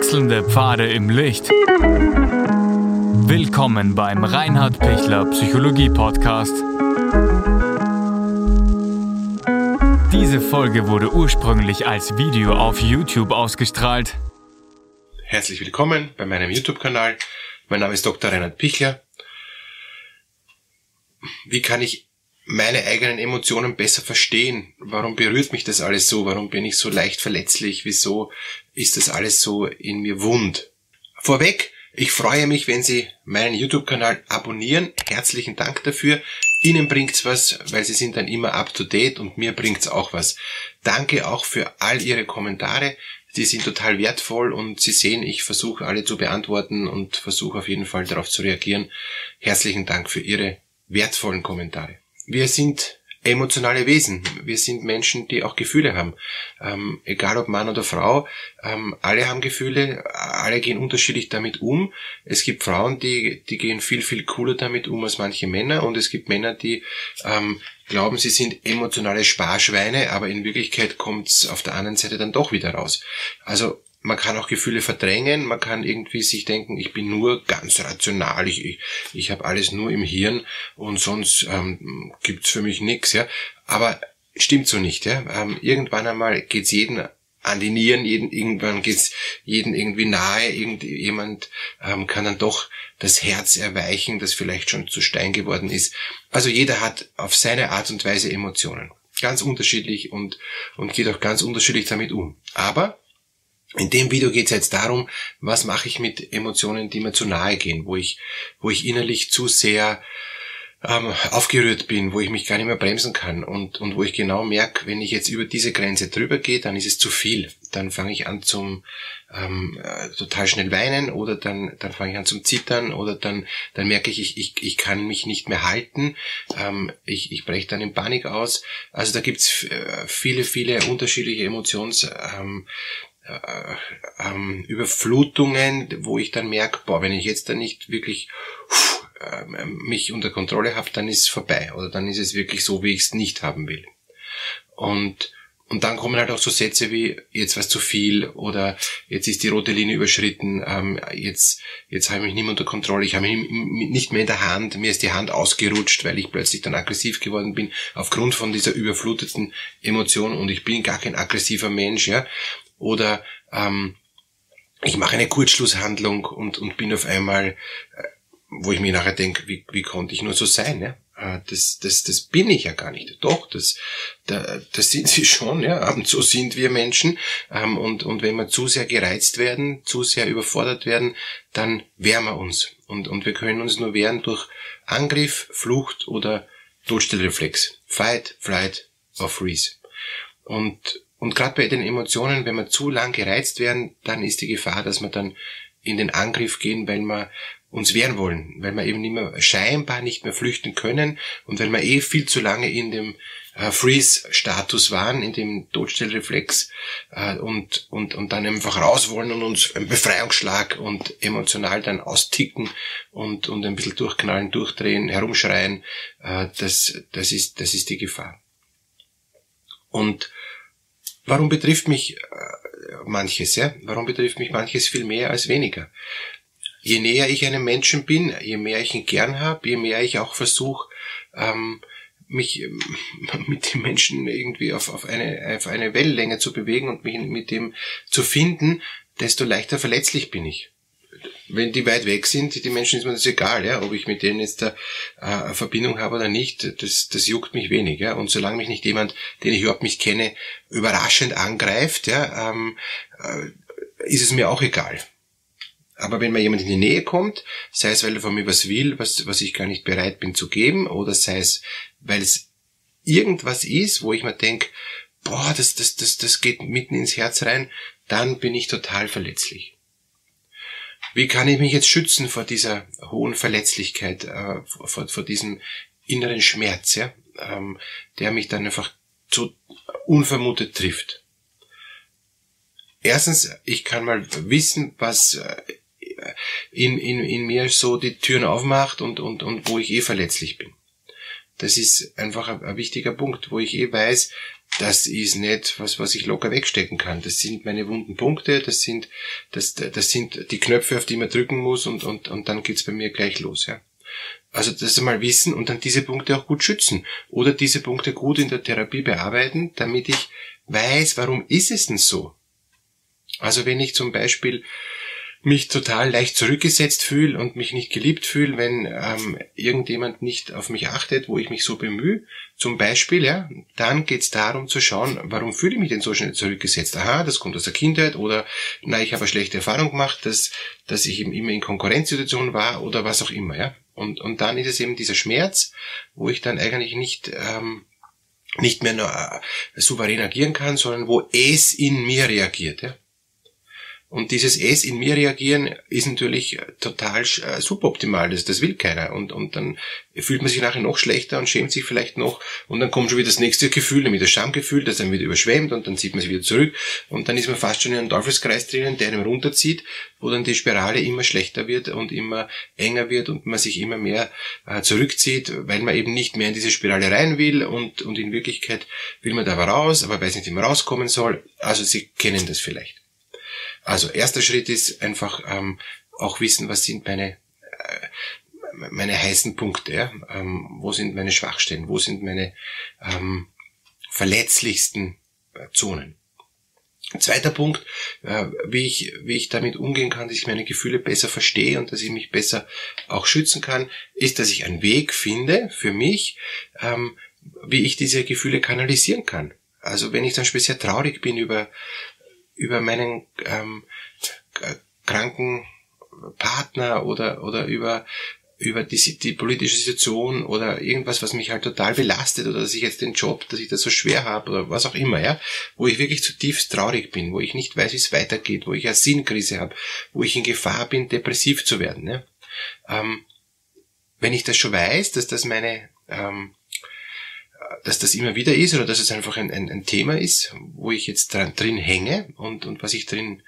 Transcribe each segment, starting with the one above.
Wechselnde Pfade im Licht. Willkommen beim Reinhard Pichler Psychologie Podcast. Diese Folge wurde ursprünglich als Video auf YouTube ausgestrahlt. Herzlich willkommen bei meinem YouTube-Kanal. Mein Name ist Dr. Reinhard Pichler. Wie kann ich meine eigenen Emotionen besser verstehen? Warum berührt mich das alles so? Warum bin ich so leicht verletzlich? Wieso ist das alles so in mir wund? Vorweg, ich freue mich, wenn Sie meinen YouTube-Kanal abonnieren. Herzlichen Dank dafür. Ihnen bringt's was, weil Sie sind dann immer up to date und mir bringt's auch was. Danke auch für all Ihre Kommentare. Die sind total wertvoll und Sie sehen, ich versuche alle zu beantworten und versuche auf jeden Fall darauf zu reagieren. Herzlichen Dank für Ihre wertvollen Kommentare. Wir sind emotionale Wesen. Wir sind Menschen, die auch Gefühle haben. Egal ob Mann oder Frau, alle haben Gefühle, alle gehen unterschiedlich damit um. Es gibt Frauen, die gehen viel, viel cooler damit um als manche Männer, und es gibt Männer, die glauben, sie sind emotionale Sparschweine, aber in Wirklichkeit kommt's auf der anderen Seite dann doch wieder raus. Also man kann auch Gefühle verdrängen, man kann irgendwie sich denken, ich bin nur ganz rational, ich habe alles nur im Hirn und sonst gibt's für mich nichts, ja. Aber stimmt so nicht, ja. Irgendwann einmal geht's jeden an die Nieren, irgendwann geht's jeden irgendwie nahe, irgendjemand kann dann doch das Herz erweichen, das vielleicht schon zu Stein geworden ist. Also jeder hat auf seine Art und Weise Emotionen. Ganz unterschiedlich und geht auch ganz unterschiedlich damit um. Aber in dem Video geht es jetzt darum, was mache ich mit Emotionen, die mir zu nahe gehen, wo ich innerlich zu sehr aufgerührt bin, wo ich mich gar nicht mehr bremsen kann und wo ich genau merke, wenn ich jetzt über diese Grenze drüber gehe, dann ist es zu viel. Dann fange ich an zum total schnell weinen, oder dann fange ich an zum Zittern, oder dann merke ich kann mich nicht mehr halten, ich breche dann in Panik aus. Also da gibt's viele, viele unterschiedliche Überflutungen, wo ich dann merke, wenn ich jetzt dann nicht wirklich mich unter Kontrolle habe, dann ist es vorbei, oder dann ist es wirklich so, wie ich es nicht haben will. Und dann kommen halt auch so Sätze wie, jetzt war's zu viel, oder jetzt ist die rote Linie überschritten, jetzt habe ich mich nicht mehr unter Kontrolle, ich habe mich nicht mehr in der Hand, mir ist die Hand ausgerutscht, weil ich plötzlich dann aggressiv geworden bin, aufgrund von dieser überfluteten Emotion, und ich bin gar kein aggressiver Mensch, ja. Oder ich mache eine Kurzschlusshandlung und bin auf einmal, wo ich mir nachher denke, wie konnte ich nur so sein, ja? Das bin ich ja gar nicht. Doch, das sind sie schon, ja. Und so sind wir Menschen. Und wenn wir zu sehr gereizt werden, zu sehr überfordert werden, dann wehren wir uns. Und wir können uns nur wehren durch Angriff, Flucht oder Todstellreflex. Fight, Flight or Freeze. Und gerade bei den Emotionen, wenn wir zu lang gereizt werden, dann ist die Gefahr, dass wir dann in den Angriff gehen, weil wir uns wehren wollen, weil wir eben scheinbar nicht mehr flüchten können, und weil wir viel zu lange in dem Freeze-Status waren, in dem Todstellreflex, und dann einfach raus wollen und uns einen Befreiungsschlag und emotional dann austicken und ein bisschen durchknallen, durchdrehen, herumschreien. Das ist die Gefahr. Und warum betrifft mich manches, ja? Warum betrifft mich manches viel mehr als weniger? Je näher ich einem Menschen bin, je mehr ich ihn gern habe, je mehr ich auch versuche, mich mit dem Menschen irgendwie auf eine Wellenlänge zu bewegen und mich mit dem zu finden, desto leichter verletzlich bin ich. Wenn die weit weg sind, die Menschen, ist mir das egal, ja, ob ich mit denen jetzt eine Verbindung habe oder nicht, das juckt mich wenig, ja. Und solange mich nicht jemand, den ich überhaupt nicht kenne, überraschend angreift, ja, ist es mir auch egal. Aber wenn mir jemand in die Nähe kommt, sei es, weil er von mir was will, was ich gar nicht bereit bin zu geben, oder sei es, weil es irgendwas ist, wo ich mir denke, das geht mitten ins Herz rein, dann bin ich total verletzlich. Wie kann ich mich jetzt schützen vor dieser hohen Verletzlichkeit, vor diesem inneren Schmerz, ja, der mich dann einfach so unvermutet trifft? Erstens, ich kann mal wissen, was in mir so die Türen aufmacht und wo ich verletzlich bin. Das ist einfach ein wichtiger Punkt, wo ich weiß, das ist nicht was ich locker wegstecken kann. Das sind meine wunden Punkte, das sind die Knöpfe, auf die man drücken muss und dann geht's bei mir gleich los, ja. Also das einmal wissen und dann diese Punkte auch gut schützen oder diese Punkte gut in der Therapie bearbeiten, damit ich weiß, warum ist es denn so? Also wenn ich zum Beispiel mich total leicht zurückgesetzt fühle und mich nicht geliebt fühle, wenn irgendjemand nicht auf mich achtet, wo ich mich so bemühe, zum Beispiel, ja, dann geht's darum zu schauen, warum fühle ich mich denn so schnell zurückgesetzt? Aha, das kommt aus der Kindheit oder ich habe eine schlechte Erfahrung gemacht, dass ich eben immer in Konkurrenzsituationen war oder was auch immer, ja. Und dann ist es eben dieser Schmerz, wo ich dann eigentlich nicht mehr nur souverän agieren kann, sondern wo es in mir reagiert, ja. Und dieses Es in mir reagieren ist natürlich total suboptimal, das will keiner. Und dann fühlt man sich nachher noch schlechter und schämt sich vielleicht noch. Und dann kommt schon wieder das nächste Gefühl, nämlich das Schamgefühl, das dann wieder überschwemmt und dann zieht man sich wieder zurück. Und dann ist man fast schon in einem Teufelskreis drinnen, der einem runterzieht, wo dann die Spirale immer schlechter wird und immer enger wird und man sich immer mehr zurückzieht, weil man eben nicht mehr in diese Spirale rein will und in Wirklichkeit will man da aber raus, aber weiß nicht, wie man rauskommen soll. Also Sie kennen das vielleicht. Also erster Schritt ist einfach auch wissen, was sind meine heißen Punkte, ja? Wo sind meine Schwachstellen, wo sind meine verletzlichsten Zonen. Zweiter Punkt, wie ich damit umgehen kann, dass ich meine Gefühle besser verstehe und dass ich mich besser auch schützen kann, ist, dass ich einen Weg finde für mich, wie ich diese Gefühle kanalisieren kann. Also wenn ich zum Beispiel sehr traurig bin über meinen kranken Partner oder über die politische Situation oder irgendwas, was mich halt total belastet oder dass ich jetzt den Job, dass ich das so schwer habe oder was auch immer, ja, wo ich wirklich zutiefst traurig bin, wo ich nicht weiß, wie es weitergeht, wo ich eine Sinnkrise habe, wo ich in Gefahr bin, depressiv zu werden, ja. Wenn ich das schon weiß, dass das dass das immer wieder ist oder dass es einfach ein Thema ist, wo ich jetzt drin hänge und was ich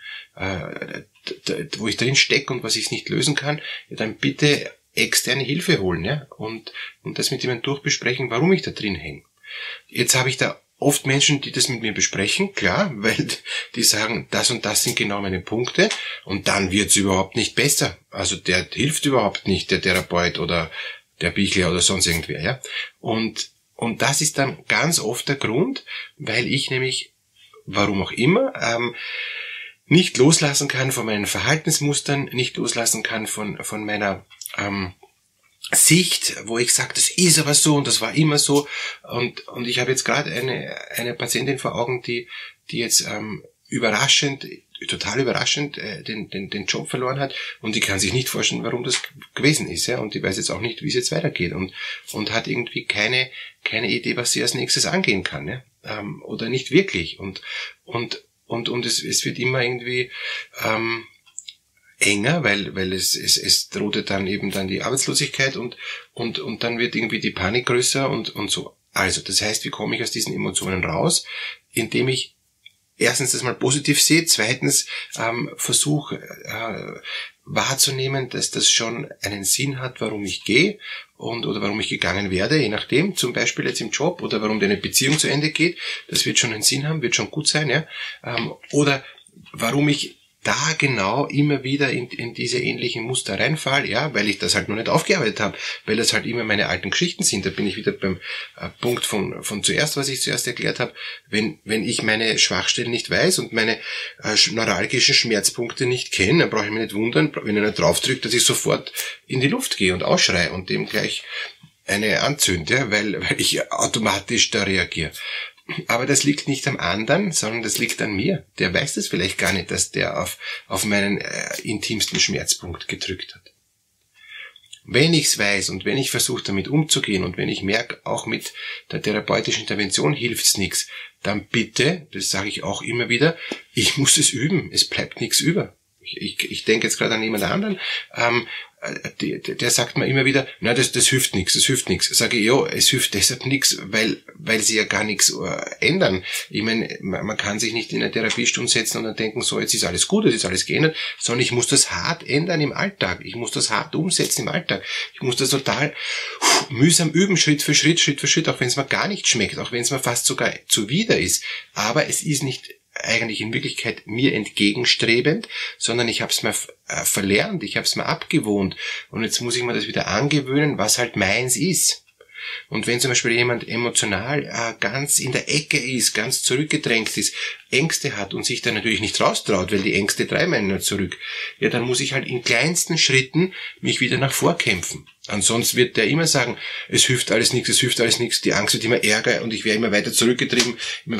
wo ich drin stecke und was ich nicht lösen kann, ja, dann bitte externe Hilfe holen, ja, und das mit jemandem durchbesprechen, warum ich da drin hänge. Jetzt habe ich da oft Menschen, die das mit mir besprechen, klar, weil die sagen, das und das sind genau meine Punkte und dann wird's überhaupt nicht besser. Also der hilft überhaupt nicht, der Therapeut oder der Bichler oder sonst irgendwer, ja. Und das ist dann ganz oft der Grund, weil ich nämlich, warum auch immer, nicht loslassen kann von meinen Verhaltensmustern, nicht loslassen kann von meiner Sicht, wo ich sage, das ist aber so und das war immer so. Und ich habe jetzt gerade eine Patientin vor Augen, die jetzt total überraschend den Job verloren hat und die kann sich nicht vorstellen, warum das gewesen ist, ja, und die weiß jetzt auch nicht, wie es jetzt weitergeht und hat irgendwie keine Idee, was sie als nächstes angehen kann, ja, oder nicht wirklich und es wird immer irgendwie enger, weil es drohte dann eben die Arbeitslosigkeit und dann wird irgendwie die Panik größer und so. Also, das heißt, wie komme ich aus diesen Emotionen raus? Indem ich erstens das mal positiv sehe, zweitens versuche wahrzunehmen, dass das schon einen Sinn hat, warum ich gehe oder warum ich gegangen werde, je nachdem, zum Beispiel jetzt im Job oder warum eine Beziehung zu Ende geht, das wird schon einen Sinn haben, wird schon gut sein, ja, oder warum ich da genau immer wieder in diese ähnlichen Muster reinfall, ja, weil ich das halt noch nicht aufgearbeitet habe, weil das halt immer meine alten Geschichten sind. Da bin ich wieder beim Punkt von zuerst, was ich zuerst erklärt habe. Wenn ich meine Schwachstellen nicht weiß und meine neuralgischen Schmerzpunkte nicht kenne, dann brauche ich mich nicht wundern, wenn einer draufdrückt, dass ich sofort in die Luft gehe und ausschreie und dem gleich eine anzünde, ja, weil ich automatisch da reagiere. Aber das liegt nicht am anderen, sondern das liegt an mir. Der weiß das vielleicht gar nicht, dass der auf meinen intimsten Schmerzpunkt gedrückt hat. Wenn ich's weiß und wenn ich versuche, damit umzugehen und wenn ich merke, auch mit der therapeutischen Intervention hilft's nichts, dann bitte, das sage ich auch immer wieder, ich muss es üben. Es bleibt nichts über. Ich denke jetzt gerade an jemand anderen, der sagt mir immer wieder, na, das hilft nichts. Sage ich, ja, es hilft deshalb nichts, weil sie ja gar nichts ändern. Ich meine, man kann sich nicht in eine Therapiestunde setzen und dann denken, so, jetzt ist alles gut, es ist alles geändert, sondern ich muss das hart ändern im Alltag. Ich muss das hart umsetzen im Alltag. Ich muss das total mühsam üben, Schritt für Schritt, auch wenn es mir gar nicht schmeckt, auch wenn es mir fast sogar zuwider ist. Aber es ist nicht eigentlich in Wirklichkeit mir entgegenstrebend, sondern ich habe es mir verlernt, ich habe es mir abgewohnt und jetzt muss ich mir das wieder angewöhnen, was halt meins ist. Und wenn zum Beispiel jemand emotional ganz in der Ecke ist, ganz zurückgedrängt ist, Ängste hat und sich dann natürlich nicht raustraut, weil die Ängste treiben einen nur zurück, ja, dann muss ich halt in kleinsten Schritten mich wieder nach vorkämpfen. Ansonsten wird der immer sagen, es hilft alles nichts, die Angst wird immer ärger und ich werde immer weiter zurückgetrieben.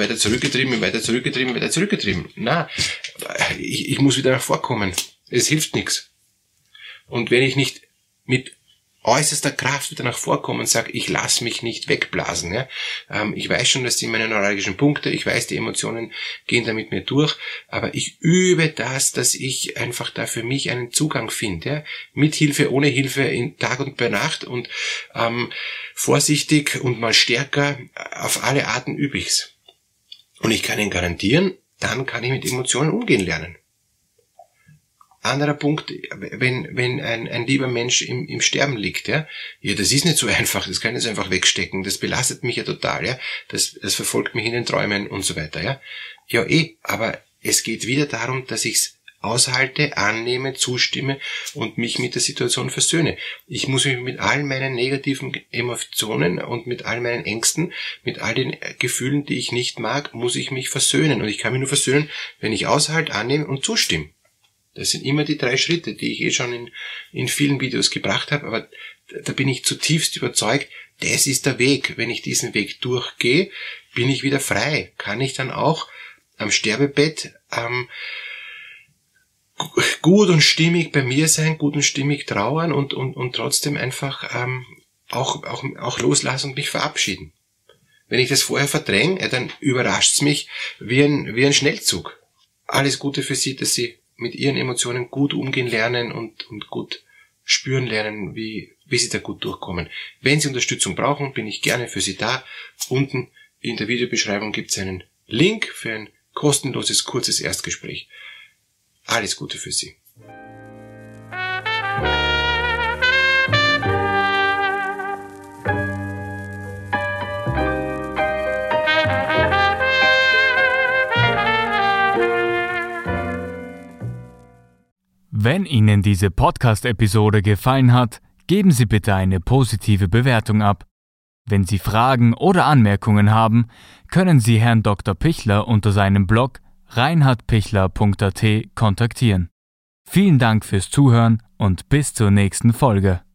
Na, ich muss wieder nach vorkommen. Es hilft nichts. Und wenn ich nicht mit äußerster Kraft wieder nach vorkommen und sage, ich lasse mich nicht wegblasen. Ja? Ich weiß schon, das sind meine neuralgischen Punkte, ich weiß, die Emotionen gehen da mit mir durch, aber ich übe das, dass ich einfach da für mich einen Zugang finde. Ja? Mit Hilfe, ohne Hilfe, in Tag und bei Nacht und vorsichtig und mal stärker, auf alle Arten übe ich's. Und ich kann Ihnen garantieren, dann kann ich mit Emotionen umgehen lernen. Anderer Punkt, wenn ein lieber Mensch im Sterben liegt, ja, das ist nicht so einfach, das kann ich jetzt einfach wegstecken, das belastet mich ja total, ja, das verfolgt mich in den Träumen und so weiter, ja. Ja, aber es geht wieder darum, dass ich's aushalte, annehme, zustimme und mich mit der Situation versöhne. Ich muss mich mit all meinen negativen Emotionen und mit all meinen Ängsten, mit all den Gefühlen, die ich nicht mag, muss ich mich versöhnen. Und ich kann mich nur versöhnen, wenn ich aushalte, annehme und zustimme. Das sind immer die 3 Schritte, die ich schon in vielen Videos gebracht habe, aber da bin ich zutiefst überzeugt, das ist der Weg. Wenn ich diesen Weg durchgehe, bin ich wieder frei. Kann ich dann auch am Sterbebett gut und stimmig bei mir sein, gut und stimmig trauern und trotzdem einfach auch loslassen und mich verabschieden. Wenn ich das vorher verdränge, dann überrascht's mich wie ein Schnellzug. Alles Gute für Sie, dass Sie mit Ihren Emotionen gut umgehen lernen und gut spüren lernen, wie Sie da gut durchkommen. Wenn Sie Unterstützung brauchen, bin ich gerne für Sie da. Unten in der Videobeschreibung gibt es einen Link für ein kostenloses, kurzes Erstgespräch. Alles Gute für Sie. Wenn Ihnen diese Podcast-Episode gefallen hat, geben Sie bitte eine positive Bewertung ab. Wenn Sie Fragen oder Anmerkungen haben, können Sie Herrn Dr. Pichler unter seinem Blog reinhardpichler.at kontaktieren. Vielen Dank fürs Zuhören und bis zur nächsten Folge.